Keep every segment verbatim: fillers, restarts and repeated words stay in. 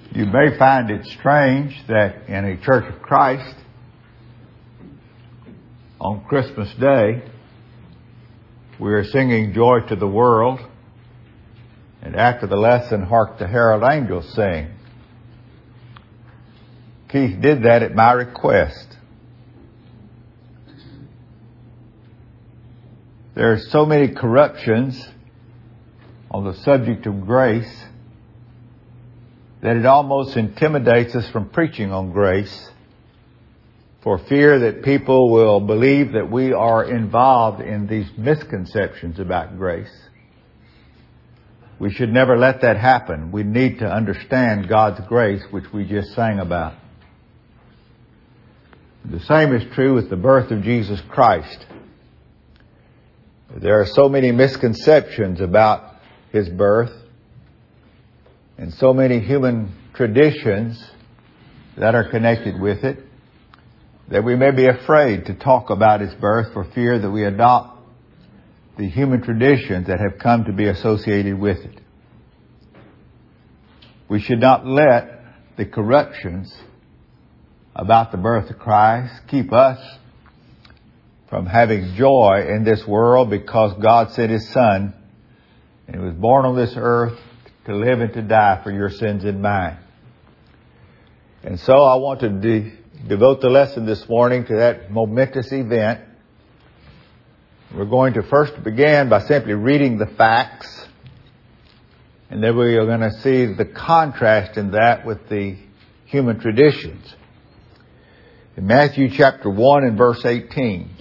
You may find it strange that in a Church of Christ, on Christmas Day, we are singing Joy to the World, and after the lesson, Hark the Herald Angels Sing. Keith did that at my request. There are so many corruptions on the subject of grace that it almost intimidates us from preaching on grace, for fear that people will believe that we are involved in these misconceptions about grace. We should never let that happen. We need to understand God's grace, which we just sang about. The same is true with the birth of Jesus Christ. There are so many misconceptions about His birth and so many human traditions that are connected with it that we may be afraid to talk about His birth for fear that we adopt the human traditions that have come to be associated with it. We should not let the corruptions about the birth of Christ keep us from having joy in this world, because God sent His Son and He was born on this earth to live and to die for your sins and mine. And so I want to de- devote the lesson this morning to that momentous event. We're going to first begin by simply reading the facts, and then we are going to see the contrast in that with the human traditions. In Matthew chapter one and verse eighteen.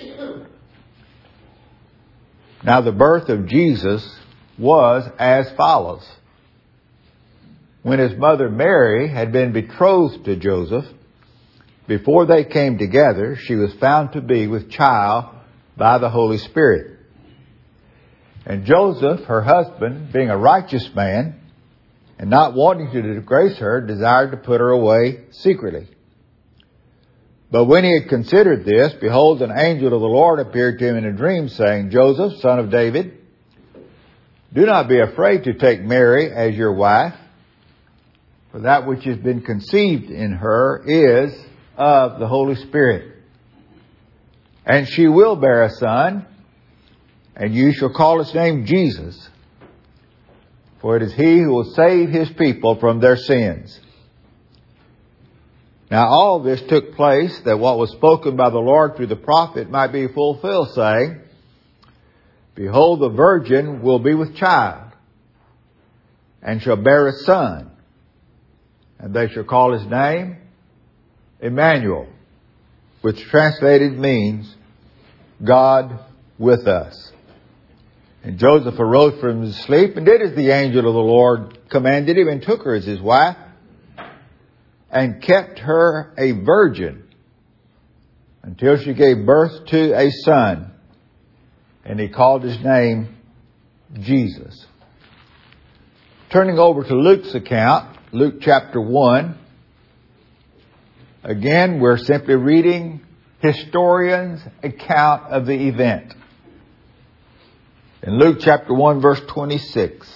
Now the birth of Jesus was as follows. When His mother Mary had been betrothed to Joseph, before they came together, she was found to be with child by the Holy Spirit. And Joseph, her husband, being a righteous man, and not wanting to disgrace her, desired to put her away secretly. But when he had considered this, behold, an angel of the Lord appeared to him in a dream, saying, Joseph, son of David, do not be afraid to take Mary as your wife, for that which has been conceived in her is of the Holy Spirit. And she will bear a son, and you shall call his name Jesus, for it is he who will save his people from their sins. Now all this took place that what was spoken by the Lord through the prophet might be fulfilled, saying, Behold, the virgin will be with child, and shall bear a son, and they shall call his name Emmanuel, which translated means God with us. And Joseph arose from his sleep and did as the angel of the Lord commanded him, and took her as his wife, and kept her a virgin until she gave birth to a son, and he called his name Jesus. Turning over to Luke's account, Luke chapter one, again we're simply reading historians' account of the event. In Luke chapter one verse twenty-six.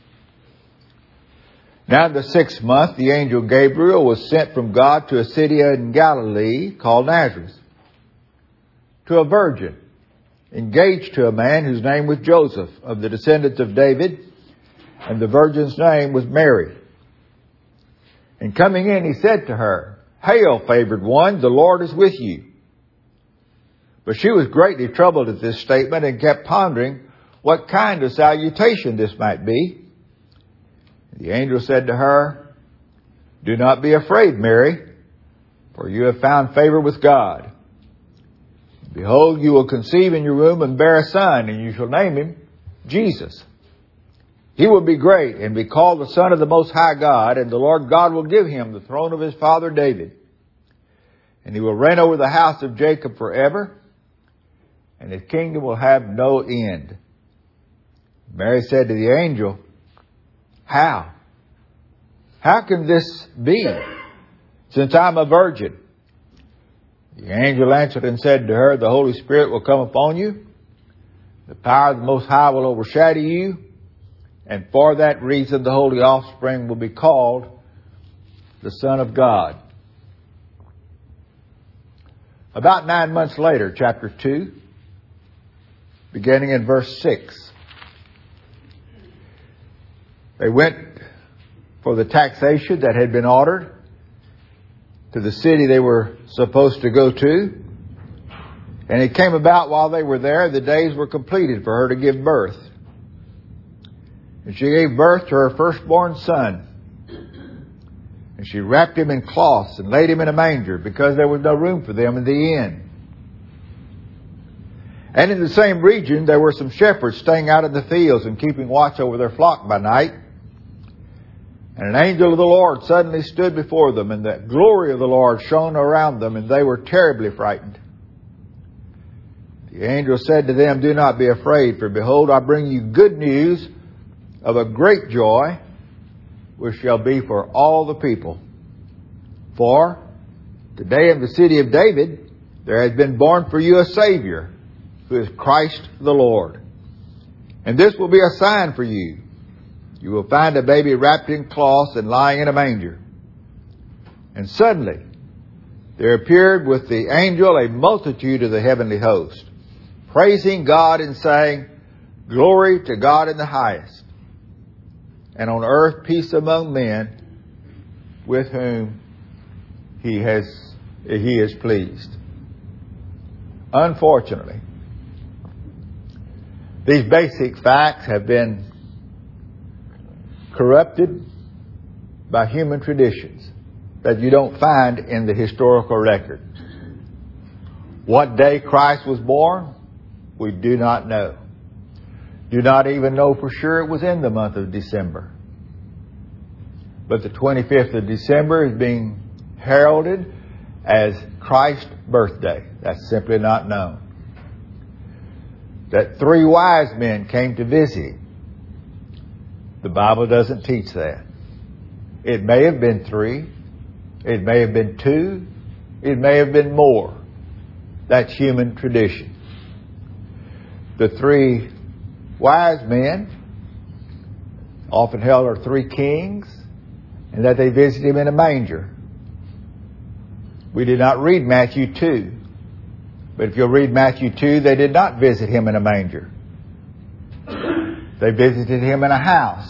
Now in the sixth month, the angel Gabriel was sent from God to a city in Galilee called Nazareth, to a virgin engaged to a man whose name was Joseph, of the descendants of David, and the virgin's name was Mary. And coming in, he said to her, Hail, favored one, the Lord is with you. But she was greatly troubled at this statement, and kept pondering what kind of salutation this might be. The angel said to her, Do not be afraid, Mary, for you have found favor with God. Behold, you will conceive in your womb and bear a son, and you shall name him Jesus. He will be great and be called the Son of the Most High God, and the Lord God will give him the throne of his father David. And he will reign over the house of Jacob forever, and his kingdom will have no end. Mary said to the angel, How? How can this be, since I'm a virgin? The angel answered and said to her, The Holy Spirit will come upon you. The power of the Most High will overshadow you. And for that reason, the holy offspring will be called the Son of God. About nine months later, chapter two, beginning in verse six, they went for the taxation that had been ordered to the city they were supposed to go to. And it came about while they were there, the days were completed for her to give birth. And she gave birth to her firstborn son. And she wrapped him in cloths and laid him in a manger, because there was no room for them in the inn. And in the same region there were some shepherds staying out in the fields and keeping watch over their flock by night. And an angel of the Lord suddenly stood before them, and the glory of the Lord shone around them, and they were terribly frightened. The angel said to them, "Do not be afraid, for behold, I bring you good news of a great joy, which shall be for all the people. For today in the city of David there has been born for you a Savior, who is Christ the Lord. And this will be a sign for you. You will find a baby wrapped in cloths and lying in a manger." And suddenly there appeared with the angel a multitude of the heavenly host, praising God and saying, "Glory to God in the highest, and on earth peace among men with whom He has He is pleased." Unfortunately, these basic facts have been corrupted by human traditions that you don't find in the historical record. What day Christ was born, we do not know. Do not even know for sure it was in the month of December. But the twenty-fifth of December is being heralded as Christ's birthday. That's simply not known. That three wise men came to visit. The Bible doesn't teach that. It may have been three. It may have been two. It may have been more. That's human tradition. The three wise men, often held are three kings, and that they visited him in a manger. We did not read Matthew two. But if you'll read Matthew two, they did not visit him in a manger. They visited him in a house.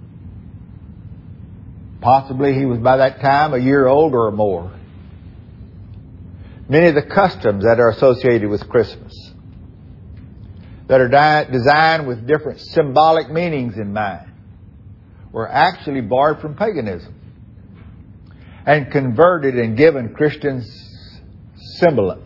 Possibly he was by that time a year old or more. Many of the customs that are associated with Christmas, that are di- designed with different symbolic meanings in mind, were actually borrowed from paganism and converted and given Christian semblance.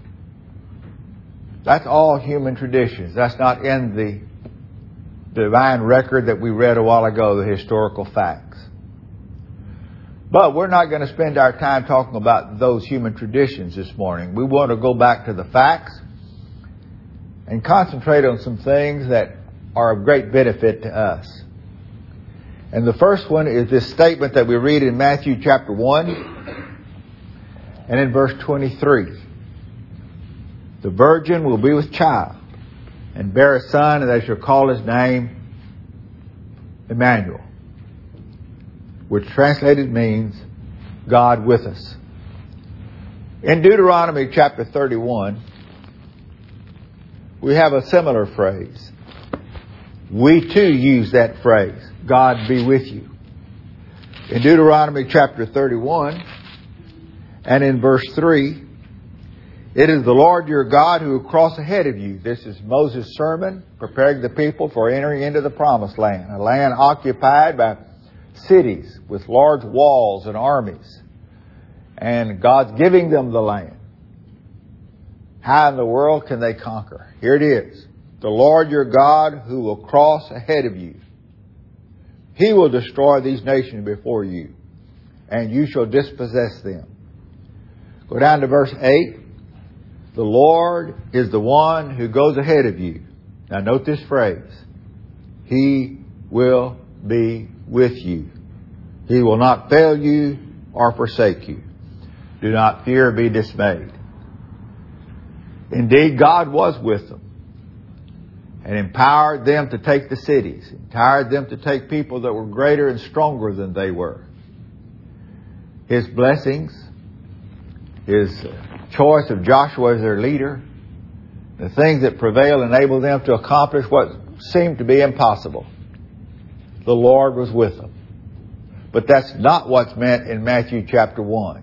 That's all human traditions. That's not in the divine record that we read a while ago, the historical facts. But we're not going to spend our time talking about those human traditions this morning. We want to go back to the facts and concentrate on some things that are of great benefit to us. And the first one is this statement that we read in Matthew chapter one and in verse twenty-three. The virgin will be with child and bear a son, and they shall call his name Emmanuel, which translated means God with us. In Deuteronomy chapter thirty-one, we have a similar phrase. We too use that phrase, God be with you. In Deuteronomy chapter thirty-one and in verse three, it is the Lord your God who will cross ahead of you. This is Moses' sermon preparing the people for entering into the promised land, a land occupied by cities with large walls and armies. And God's giving them the land. How in the world can they conquer? Here it is. The Lord your God who will cross ahead of you. He will destroy these nations before you, and you shall dispossess them. Go down to verse eight. The Lord is the one who goes ahead of you. Now note this phrase. He will be with you. He will not fail you or forsake you. Do not fear or be dismayed. Indeed, God was with them and empowered them to take the cities, empowered them to take people that were greater and stronger than they were. His blessings, His choice of Joshua as their leader, the things that prevailed enabled them to accomplish what seemed to be impossible. The Lord was with them. But that's not what's meant in Matthew chapter one.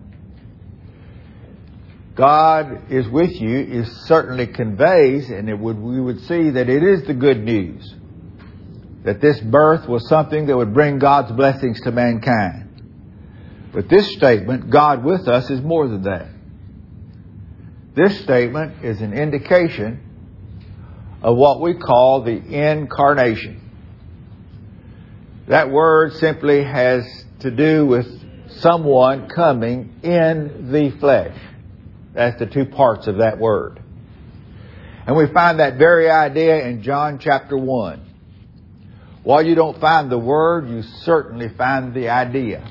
God is with you is certainly conveys, and it would, we would see that it is the good news. That this birth was something that would bring God's blessings to mankind. But this statement, God with us, is more than that. This statement is an indication of what we call the incarnation. That word simply has to do with someone coming in the flesh. That's the two parts of that word. And we find that very idea in John chapter one. While you don't find the word, you certainly find the idea.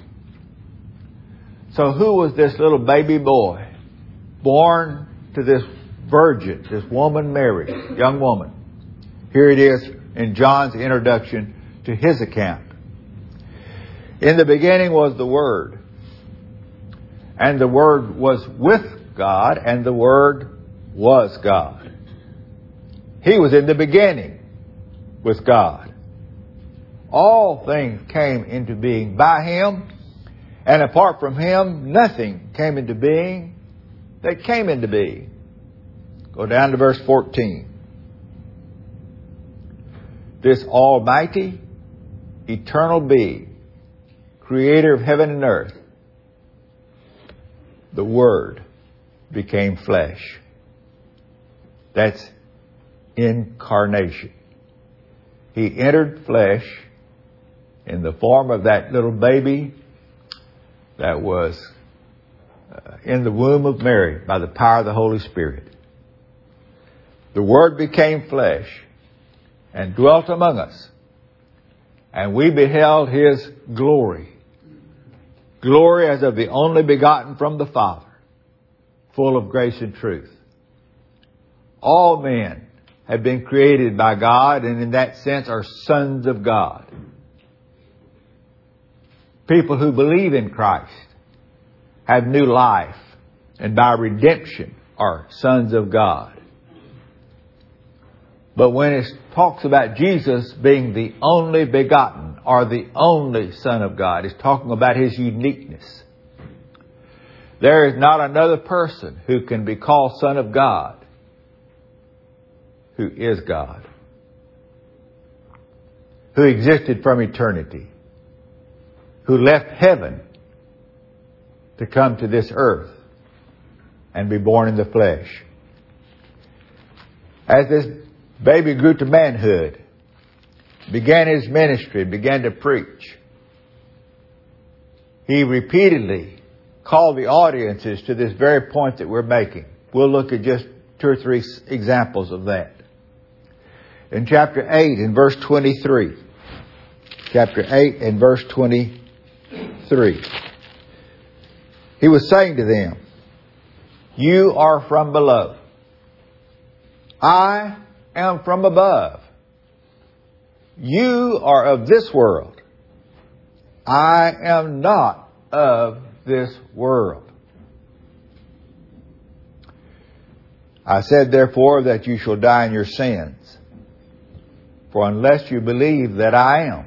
So who was this little baby boy born to this virgin, this woman Mary, young woman? Here it is in John's introduction to his account. In the beginning was the Word, and the Word was with God, and the Word was God. He was in the beginning with God. All things came into being by Him, and apart from Him, nothing came into being that came into being. Go down to verse fourteen. This almighty, eternal being, Creator of heaven and earth, the Word became flesh. That's incarnation. He entered flesh in the form of that little baby that was uh, in the womb of Mary by the power of the Holy Spirit. The Word became flesh and dwelt among us, and we beheld His glory. Glory as of the only begotten from the Father, full of grace and truth. All men have been created by God, and in that sense are sons of God. People who believe in Christ have new life, and by redemption are sons of God. But when it talks about Jesus being the only begotten or the only Son of God, it's talking about His uniqueness. There is not another person who can be called Son of God who is God, who existed from eternity, who left heaven to come to this earth and be born in the flesh. As this baby grew to manhood, began his ministry, began to preach, he repeatedly called the audiences to this very point that we're making. We'll look at just two or three examples of that. In chapter eight, in verse twenty-three, chapter eight and verse twenty-three, he was saying to them, "You are from below. I am from above. You are of this world. I am not of this world. I said, therefore, that you shall die in your sins. For unless you believe that I am."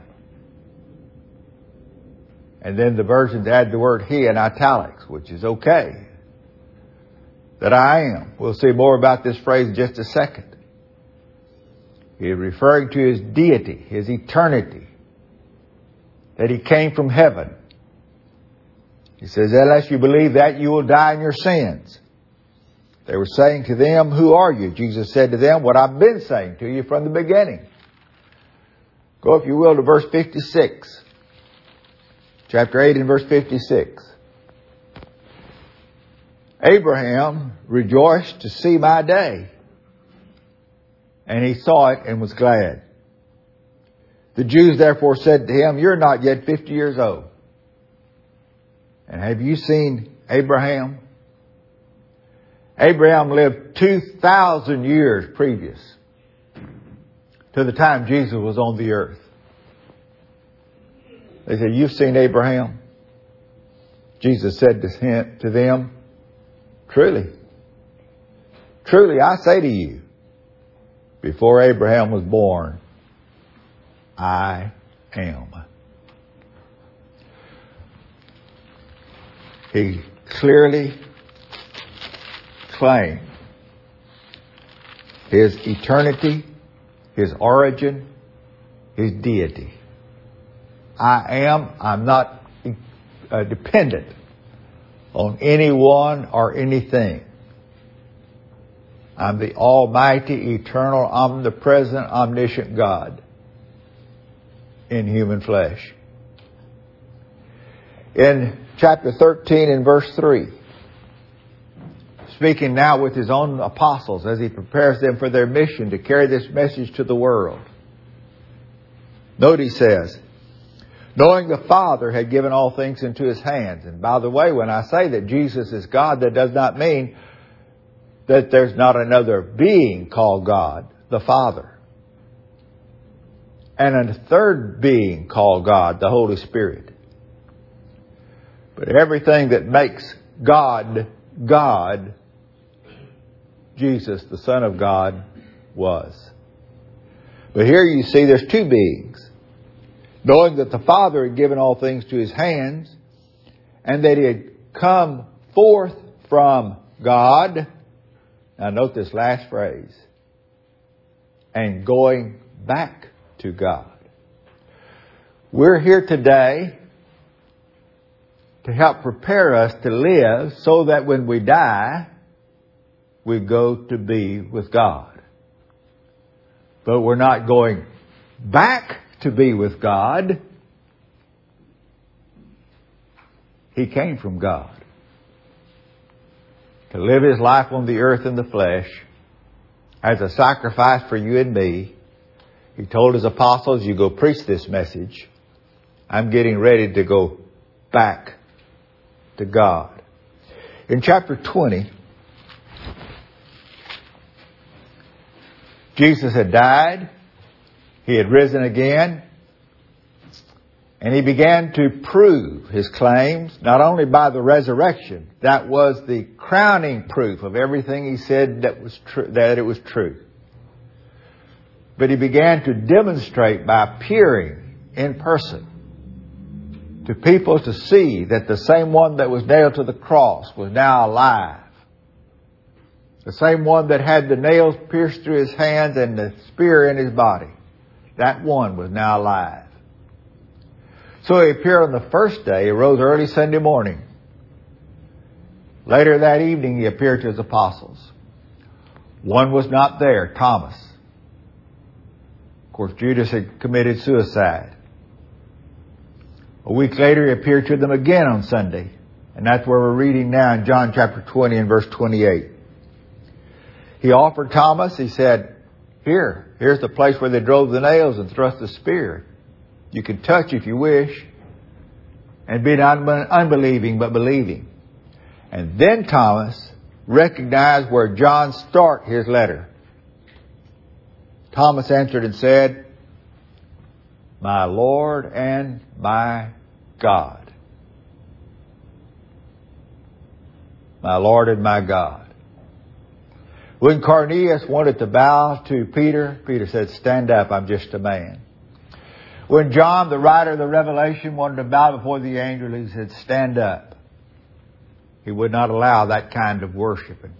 And then the versions add the word He in italics, which is okay. That I am. We'll see more about this phrase in just a second. He's referring to His deity, His eternity, that He came from heaven. He says, unless you believe that, you will die in your sins. They were saying to them, "Who are you?" Jesus said to them, "What I've been saying to you from the beginning." Go, if you will, to verse fifty-six. Chapter eight and verse fifty-six. Abraham rejoiced to see my day, and he saw it and was glad. The Jews therefore said to him, "You're not yet fifty years old. And have you seen Abraham?" Abraham lived two thousand years previous to the time Jesus was on the earth. They said, "You've seen Abraham?" Jesus said to him, to them, truly, truly I say to you, before Abraham was born, I am. He clearly claimed His eternity, His origin, His deity. I am, I'm not uh, dependent on anyone or anything. I'm the almighty, eternal, omnipresent, omniscient God in human flesh. In chapter thirteen and verse three, speaking now with His own apostles as He prepares them for their mission to carry this message to the world. Note He says, knowing the Father had given all things into His hands. And by the way, when I say that Jesus is God, that does not mean that there's not another being called God, the Father. And a third being called God, the Holy Spirit. But everything that makes God, God, Jesus, the Son of God, was. But here you see there's two beings. Knowing that the Father had given all things to His hands, and that He had come forth from God. Now note this last phrase. And going back to God. We're here today to help prepare us to live so that when we die, we go to be with God. But we're not going back to be with God. He came from God to live His life on the earth in the flesh as a sacrifice for you and me. He told His apostles, you go preach this message. I'm getting ready to go back to God. In chapter twenty, Jesus had died. He had risen again. And He began to prove His claims, not only by the resurrection. That was the crowning proof of everything He said that was true, that it was true. But He began to demonstrate by appearing in person to people to see that the same one that was nailed to the cross was now alive. The same one that had the nails pierced through His hands and the spear in His body. That one was now alive. So He appeared on the first day. He rose early Sunday morning. Later that evening, He appeared to His apostles. One was not there, Thomas. Of course, Judas had committed suicide. A week later, He appeared to them again on Sunday. And that's where we're reading now in John chapter twenty and verse twenty-eight. He offered Thomas, He said, Here, here's the place where they drove the nails and thrust the spear. You can touch if you wish. And be not unbelieving, but believing. And then Thomas recognized where John started his letter. Thomas answered and said, My Lord and my God. My Lord and my God. When Cornelius wanted to bow to Peter, Peter said, Stand up, I'm just a man. When John, the writer of the Revelation, wanted to bow before the angel, he said, Stand up. He would not allow that kind of worshiping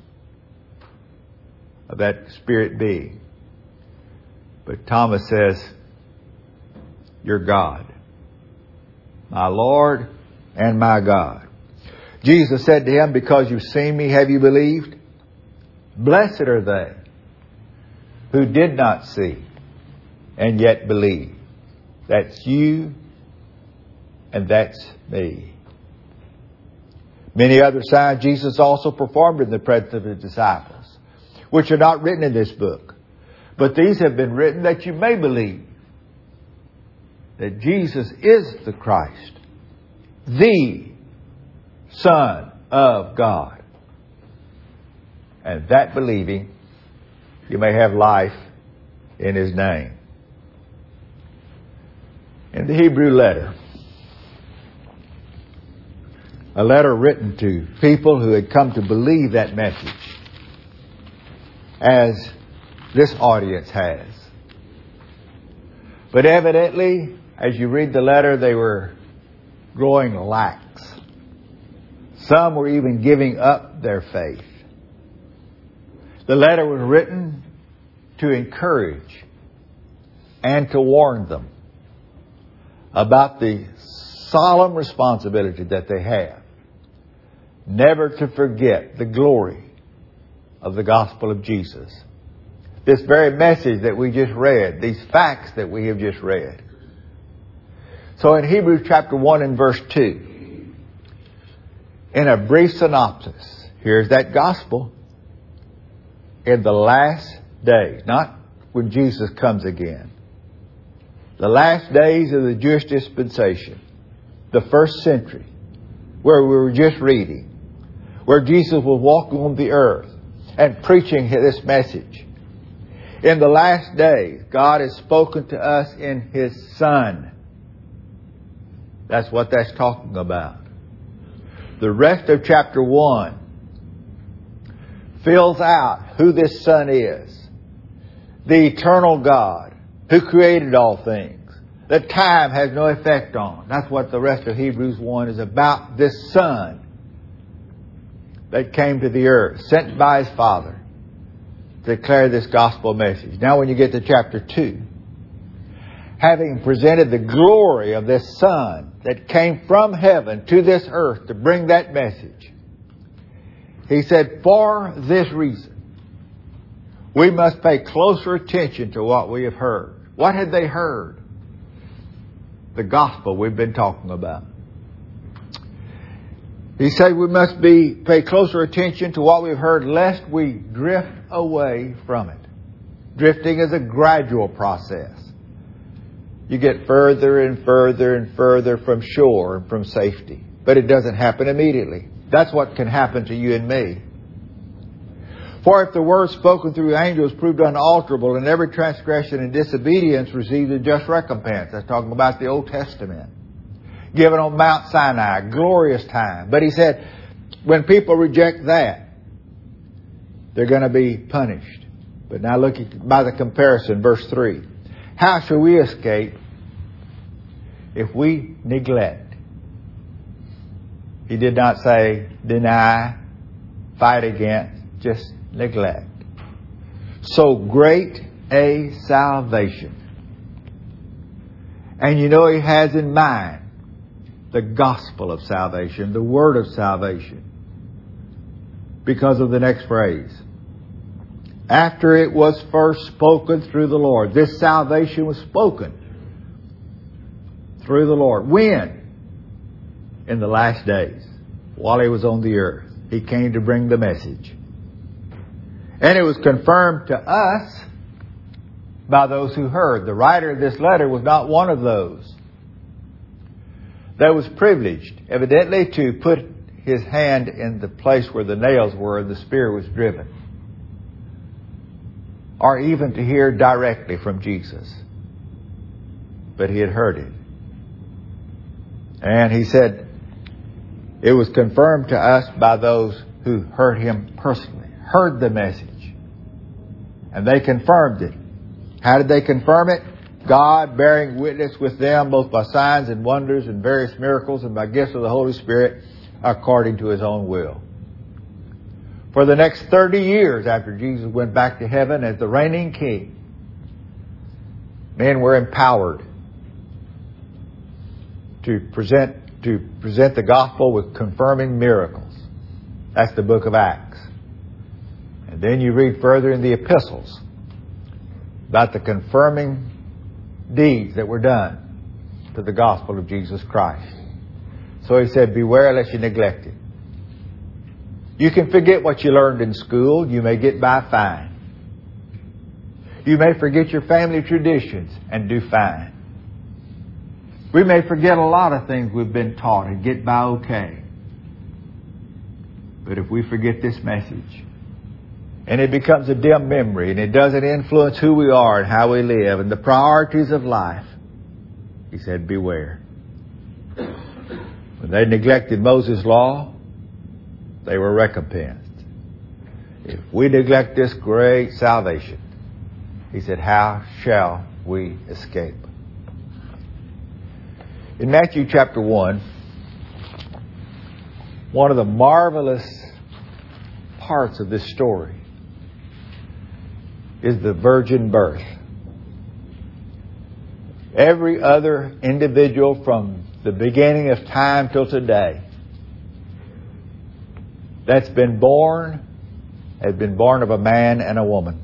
of that spirit being. But Thomas says, You're God, my Lord and my God. Jesus said to him, Because you've seen me, have you believed? Blessed are they who did not see and yet believe. That's you and that's me. Many other signs Jesus also performed in the presence of His disciples, which are not written in this book. But these have been written that you may believe that Jesus is the Christ, the Son of God. And that believing, you may have life in His name. In the Hebrew letter, A letter written to people who had come to believe that message, as this audience has. But evidently, as you read the letter, they were growing lax. Some were even giving up their faith. The letter was written to encourage and to warn them about the solemn responsibility that they have never to forget the glory of the gospel of Jesus. This very message that we just read, these facts that we have just read. So in Hebrews chapter one and verse two, in a brief synopsis, here's that gospel. In the last days, not when Jesus comes again, the last days of the Jewish dispensation, the first century, where we were just reading, where Jesus was walking on the earth and preaching this message. In the last days, God has spoken to us in His Son. That's what that's talking about. The rest of chapter one fills out who this Son is. The eternal God who created all things, that time has no effect on. That's what the rest of Hebrews one is about. This Son that came to the earth, sent by His Father to declare this gospel message. Now when you get to chapter two, having presented the glory of this Son that came from heaven to this earth to bring that message, he said, for this reason, we must pay closer attention to what we have heard. What had they heard? The gospel we've been talking about. He said we must be pay closer attention to what we've heard, lest we drift away from it. Drifting is a gradual process. You get further and further and further from shore and from safety. But it doesn't happen immediately. That's what can happen to you and me. For if the word spoken through angels proved unalterable, and every transgression and disobedience received a just recompense. That's talking about the Old Testament. Given on Mount Sinai, glorious time. But he said, when people reject that, they're going to be punished. But now look at, by the comparison, verse three. How shall we escape if we neglect? He did not say deny, fight against, just neglect. So great a salvation. And you know He has in mind the gospel of salvation, the word of salvation, because of the next phrase. After it was first spoken through the Lord. This salvation was spoken through the Lord. When? In the last days, while He was on the earth. He came to bring the message. And it was confirmed to us by those who heard. The writer of this letter was not one of those that was privileged, evidently, to put his hand in the place where the nails were and the spear was driven, or even to hear directly from Jesus. But he had heard it. And he said, it was confirmed to us by those who heard Him personally, heard the message. And they confirmed it. How did they confirm it? God bearing witness with them both by signs and wonders and various miracles and by gifts of the Holy Spirit according to His own will. For the next thirty years after Jesus went back to heaven as the reigning King, men were empowered to present to present the gospel with confirming miracles. That's the book of Acts. And then you read further in the epistles about the confirming deeds that were done to the gospel of Jesus Christ. So he said, beware lest you neglect it. You can forget what you learned in school. You may get by fine. You may forget your family traditions and do fine. We may forget a lot of things we've been taught and get by okay. But if we forget this message, and it becomes a dim memory, and it doesn't influence who we are and how we live and the priorities of life, he said, beware. When they neglected Moses' law, they were recompensed. If we neglect this great salvation, he said, how shall we escape? In Matthew chapter one, one of the marvelous parts of this story is the virgin birth. Every other individual from the beginning of time till today that's been born has been born of a man and a woman.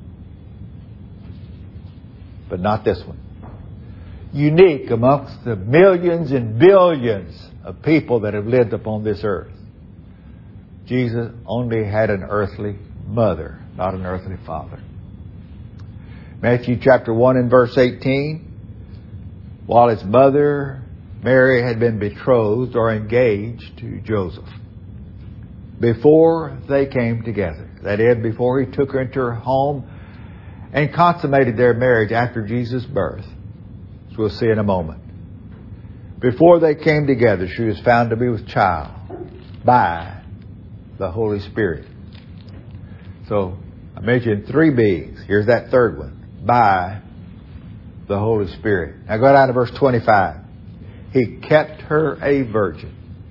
But not this one. Unique amongst the millions and billions of people that have lived upon this earth. Jesus only had an earthly mother, not an earthly father. Matthew chapter one and verse eighteen, while his mother Mary had been betrothed or engaged to Joseph, before they came together, that is, before he took her into her home and consummated their marriage after Jesus' birth, as we'll see in a moment. Before they came together, she was found to be with child by the Holy Spirit. So I mentioned three beings. Here's that third one. By the Holy Spirit. Now go down to verse twenty-five. He kept her a virgin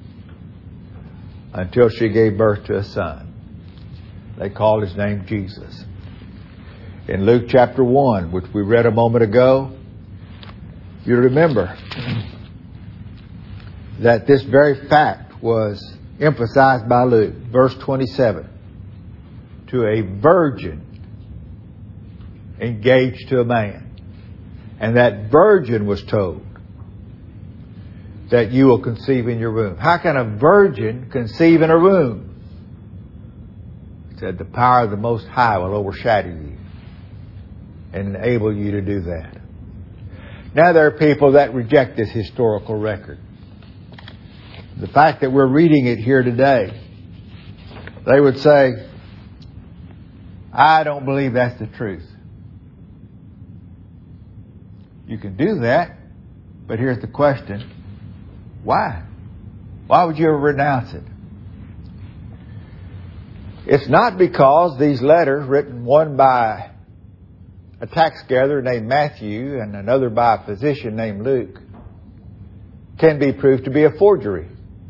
until she gave birth to a son. They called his name Jesus. In Luke chapter one, which we read a moment ago, you remember that this very fact was emphasized by Luke. Verse twenty-seven. To a virgin engaged to a man. And that virgin was told that you will conceive in your womb. How can a virgin conceive in a womb? He said, the power of the Most High will overshadow you and enable you to do that. Now there are people that reject this historical record. The fact that we're reading it here today, they would say, I don't believe that's the truth. You can do that, but here's the question. Why? Why would you ever renounce it? It's not because these letters, written one by a tax gatherer named Matthew and another by a physician named Luke, can be proved to be a forgery.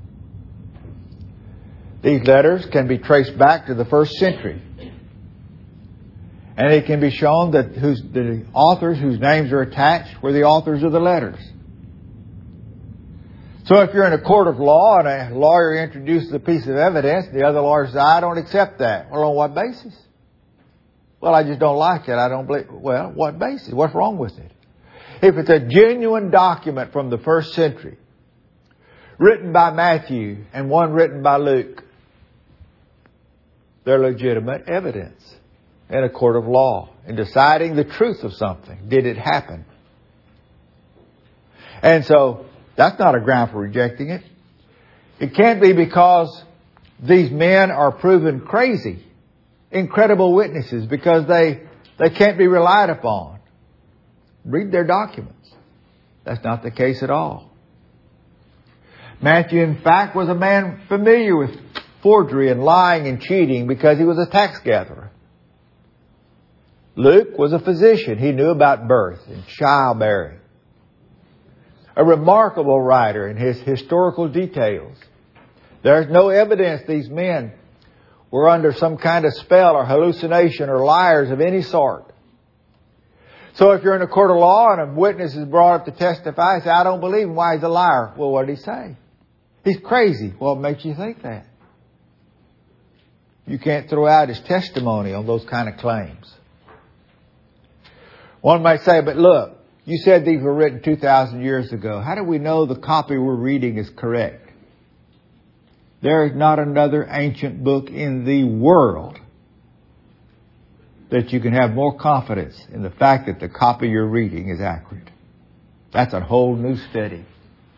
These letters can be traced back to the first century. And it can be shown that who's, the authors whose names are attached were the authors of the letters. So if you're in a court of law and a lawyer introduces a piece of evidence, the other lawyer says, I don't accept that. Well, on what basis? Well, I just don't like it. I don't believe. Well, what basis? What's wrong with it? If it's a genuine document from the first century, written by Matthew and one written by Luke, they're legitimate evidence in a court of law in deciding the truth of something. Did it happen? And so that's not a ground for rejecting it. It can't be because these men are proven crazy, incredible witnesses, because they, they can't be relied upon. Read their documents. That's not the case at all. Matthew, in fact, was a man familiar with forgery and lying and cheating because he was a tax gatherer. Luke was a physician. He knew about birth and childbearing. A remarkable writer in his historical details. There's no evidence these men were under some kind of spell or hallucination or liars of any sort. So if you're in a court of law and a witness is brought up to testify, you say, I don't believe him. Why, he's a liar. Well, what did he say? He's crazy. What makes you think that? You can't throw out his testimony on those kind of claims. One might say, but look, you said these were written two thousand years ago. How do we know the copy we're reading is correct? There is not another ancient book in the world that you can have more confidence in the fact that the copy you're reading is accurate. That's a whole new study.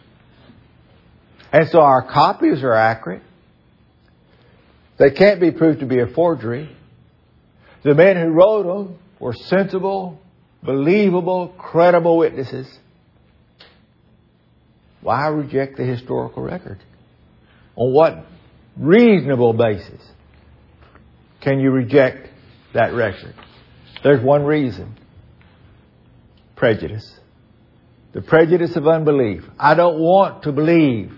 And so our copies are accurate. They can't be proved to be a forgery. The men who wrote them were sensible, believable, credible witnesses. Why reject the historical record? On what reasonable basis can you reject that record? There's one reason. Prejudice. The prejudice of unbelief. I don't want to believe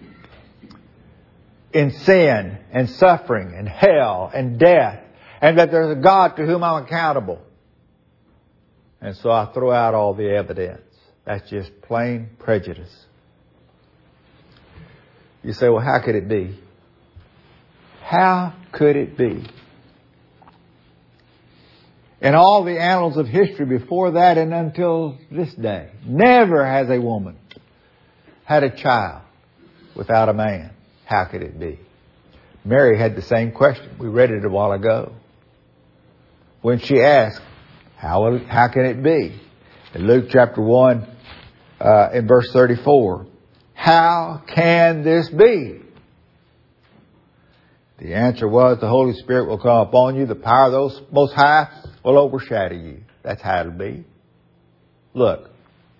in sin and suffering and hell and death and that there's a God to whom I'm accountable. And so I throw out all the evidence. That's just plain prejudice. You say, well, how could it be? How could it be? In all the annals of history before that and until this day, never has a woman had a child without a man. How could it be? Mary had the same question. We read it a while ago. When she asked, how, how can it be? In Luke chapter one, uh, in verse thirty-four, how can this be? The answer was, the Holy Spirit will come upon you. The power of those Most High will overshadow you. That's how it'll be. Look.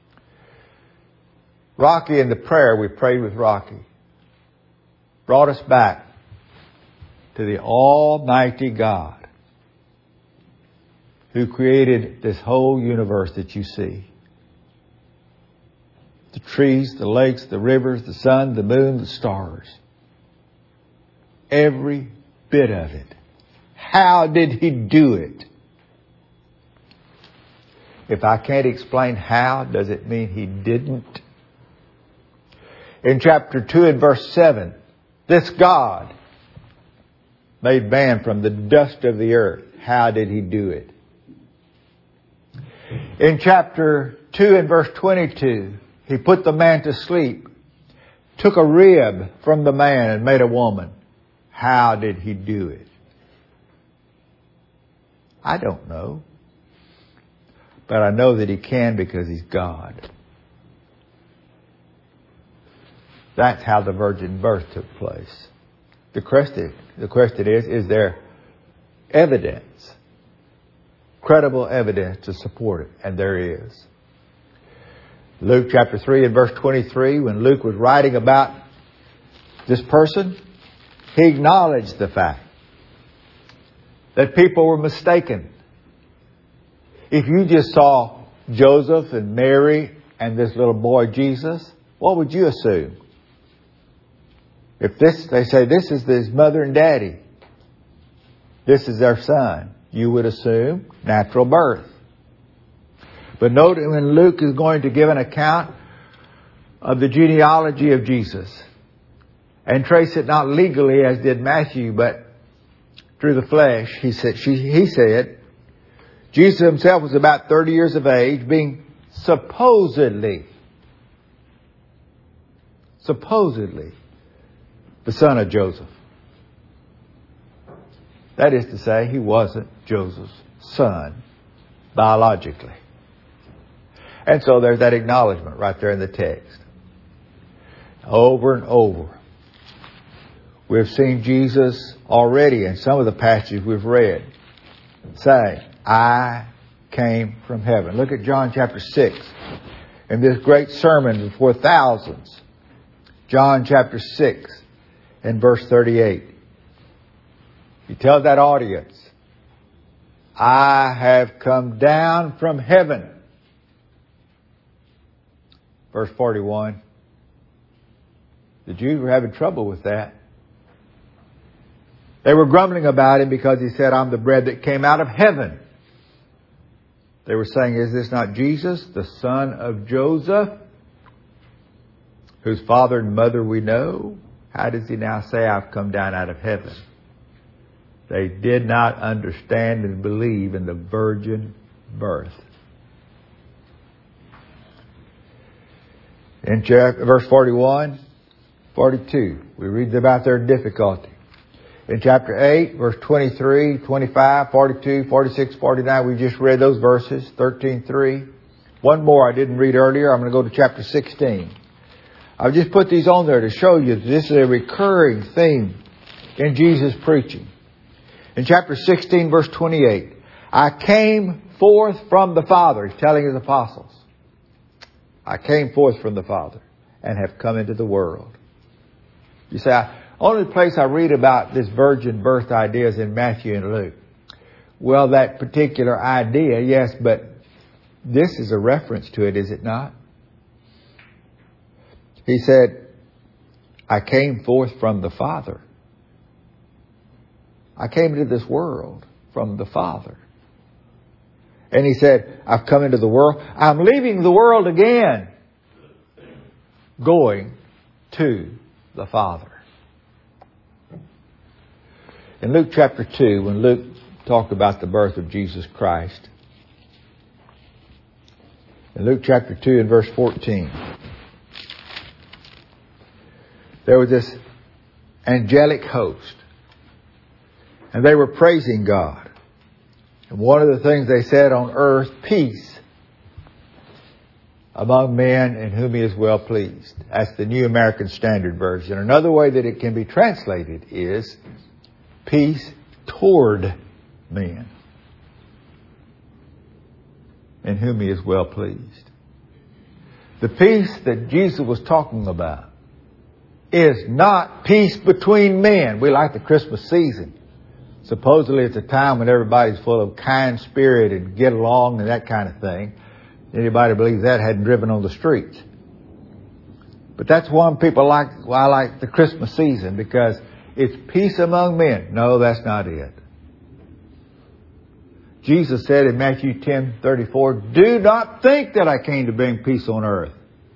Rocky in the prayer we prayed with Rocky brought us back to the Almighty God who created this whole universe that you see. The trees, the lakes, the rivers, the sun, the moon, the stars. Every bit of it. How did He do it? If I can't explain how, does it mean He didn't? In chapter two and verse seven, this God made man from the dust of the earth. How did He do it? In chapter two and verse twenty-two, He put the man to sleep, took a rib from the man and made a woman. How did He do it? I don't know. But I know that He can because He's God. That's how the virgin birth took place. The question, the question is, is there evidence, credible evidence to support it? And there is. Luke chapter three and verse twenty-three, when Luke was writing about this person, he acknowledged the fact that people were mistaken. If you just saw Joseph and Mary and this little boy Jesus, what would you assume? If this, they say, this is his mother and daddy, this is their son, you would assume natural birth. But note when Luke is going to give an account of the genealogy of Jesus and trace it not legally as did Matthew, but through the flesh, he said, she, he said, Jesus himself was about thirty years of age, being supposedly, supposedly the son of Joseph. That is to say, he wasn't Joseph's son biologically. And so there's that acknowledgement right there in the text. Over and over. We've seen Jesus already in some of the passages we've read say, I came from heaven. Look at John chapter six. In this great sermon before thousands. John chapter six and verse thirty-eight. He tells that audience, I have come down from heaven. Verse forty-one. The Jews were having trouble with that. They were grumbling about him because he said, I'm the bread that came out of heaven. They were saying, is this not Jesus, the son of Joseph, whose father and mother we know? How does he now say, I've come down out of heaven? They did not understand and believe in the virgin birth. In chapter, verse forty-one, forty-two, we read about their difficulty. In chapter eight, verse twenty-three, twenty-five, forty-two, forty-six, forty-nine, we just read those verses, thirteen three. One more I didn't read earlier. I'm going to go to chapter sixteen. I've just put these on there to show you that this is a recurring theme in Jesus' preaching. In chapter sixteen, verse twenty-eight, I came forth from the Father. He's telling his apostles. I came forth from the Father. and have come into the world. You say, I, only place I read about this virgin birth idea is in Matthew and Luke. Well, that particular idea, yes, but this is a reference to it, is it not? He said, I came forth from the Father. I came into this world from the Father. And he said, I've come into the world. I'm leaving the world again, going to the Father. In Luke chapter two, when Luke talked about the birth of Jesus Christ, in Luke chapter two and verse fourteen, there was this angelic host, and they were praising God. And one of the things they said on earth, peace among men in whom He is well pleased. That's the New American Standard Version. Another way that it can be translated is peace toward men in whom He is well pleased. The peace that Jesus was talking about is not peace between men. We like the Christmas season. Supposedly it's a time when everybody's full of kind spirit and get along and that kind of thing. Anybody believes that hadn't driven on the streets. But that's one people like, well, I like the Christmas season because it's peace among men. No, that's not it. Jesus said in Matthew ten thirty-four, do not think that I came to bring peace on earth.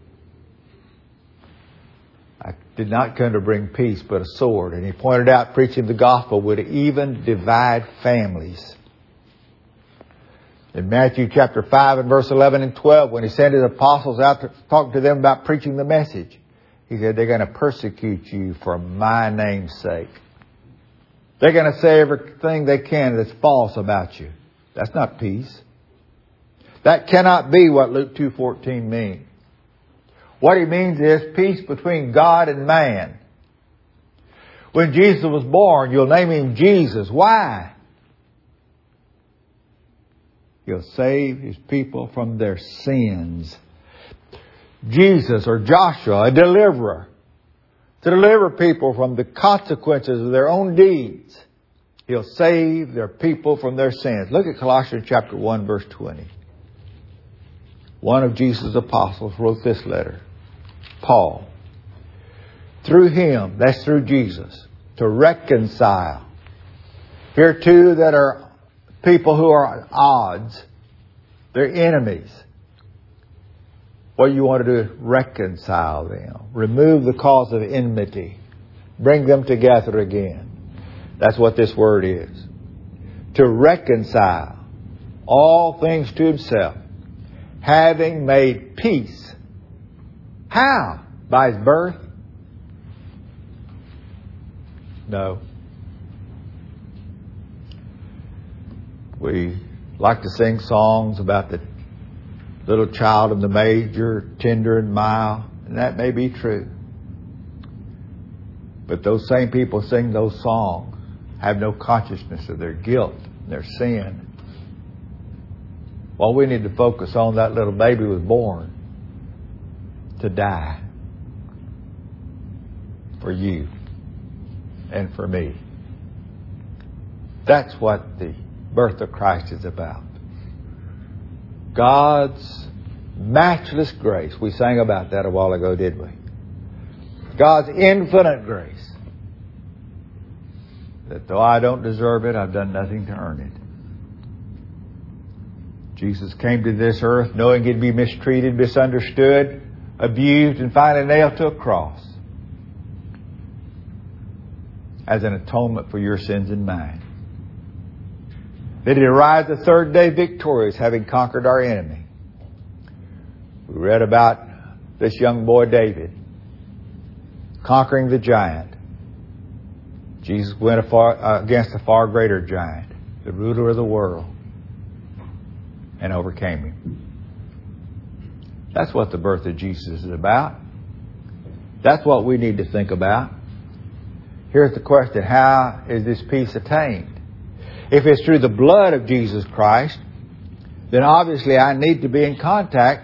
I did not come to bring peace, but a sword. And He pointed out preaching the gospel would even divide families. In Matthew chapter five and verse eleven and twelve, when He sent His apostles out to talk to them about preaching the message, He said, they're going to persecute you for my name's sake. They're going to say everything they can that's false about you. That's not peace. That cannot be what Luke two fourteen means. What He means is peace between God and man. When Jesus was born, you'll name Him Jesus. Why? He'll save His people from their sins. Jesus or Joshua, a deliverer, to deliver people from the consequences of their own deeds. He'll save their people from their sins. Look at Colossians chapter one, verse twenty. One of Jesus' apostles wrote this letter. Paul. Through Him, that's through Jesus, to reconcile. Here too that are people who are at odds. They're enemies. What you want to do is reconcile them. Remove the cause of enmity. Bring them together again. That's what this word is. To reconcile all things to Himself, having made peace. How? By His birth? No. We like to sing songs about the little child in the manger, tender and mild, and that may be true. But those same people sing those songs have no consciousness of their guilt and their sin. Well, we need to focus on that little baby was born to die for you and for me. That's what the birth of Christ is about. God's matchless grace. We sang about that a while ago, did we? God's infinite grace. That though I don't deserve it, I've done nothing to earn it. Jesus came to this earth knowing He'd be mistreated, misunderstood, abused, and finally nailed to a cross as an atonement for your sins and mine. That He arrived the third day victorious, having conquered our enemy. We read about this young boy David conquering the giant. Jesus went a far, uh, against a far greater giant, the ruler of the world, and overcame him. That's what the birth of Jesus is about. That's what we need to think about. Here's the question: how is this peace attained? If it's through the blood of Jesus Christ, then obviously I need to be in contact with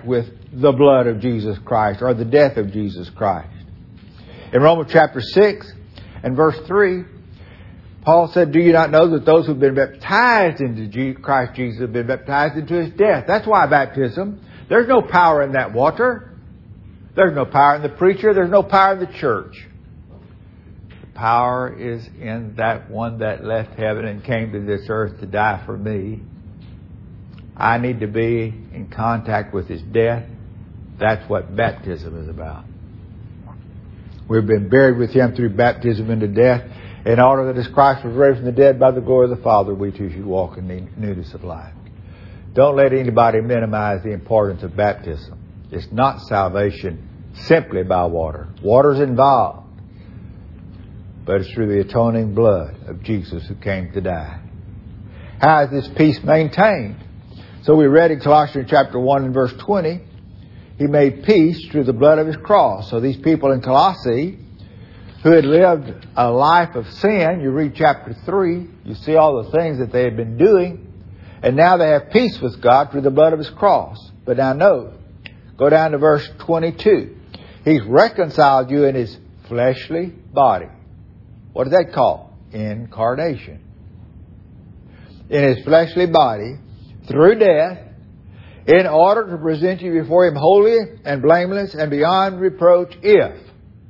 the blood of Jesus Christ or the death of Jesus Christ. In Romans chapter six and verse three, Paul said, do you not know that those who have been baptized into Christ Jesus have been baptized into His death? That's why baptism. There's no power in that water. There's no power in the preacher. There's no power in the church. The power is in that one that left heaven and came to this earth to die for me. I need to be in contact with His death. That's what baptism is about. We've been buried with Him through baptism into death, in order that as Christ was raised from the dead by the glory of the Father, we too should walk in newness of life. Don't let anybody minimize the importance of baptism. It's not salvation simply by water. Water's involved. But it's through the atoning blood of Jesus who came to die. How is this peace maintained? So we read in Colossians chapter one and verse twenty, He made peace through the blood of His cross. So these people in Colossae who had lived a life of sin, you read chapter three, you see all the things that they had been doing, and now they have peace with God through the blood of His cross. But now note, go down to verse twenty-two. He's reconciled you in His fleshly body. What is that called? Incarnation. In His fleshly body, through death, in order to present you before Him holy and blameless and beyond reproach if.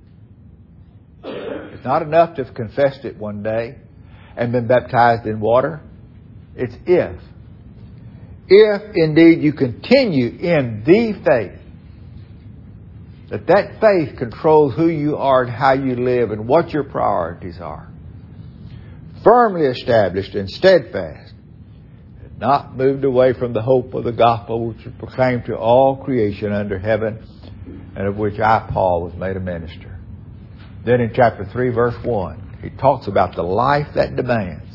It's not enough to have confessed it one day and been baptized in water. It's if. If indeed you continue in the faith, that that faith controls who you are and how you live and what your priorities are. Firmly established and steadfast, and not moved away from the hope of the gospel which is proclaimed to all creation under heaven, and of which I, Paul, was made a minister. Then in chapter three, verse one, he talks about the life that demands.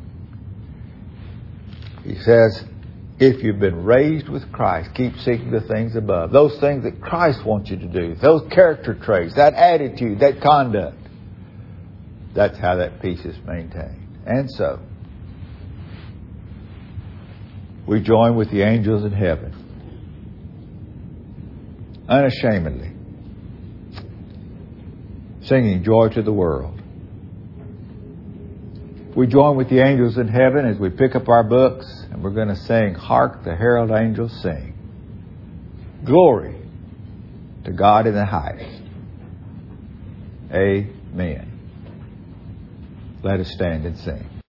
He says, if you've been raised with Christ, keep seeking the things above. Those things that Christ wants you to do. Those character traits, that attitude, that conduct. That's how that peace is maintained. And so, we join with the angels in heaven, unashamedly, singing joy to the world. We join with the angels in heaven as we pick up our books, and we're going to sing, Hark the Herald Angels Sing. Glory to God in the highest. Amen. Let us stand and sing.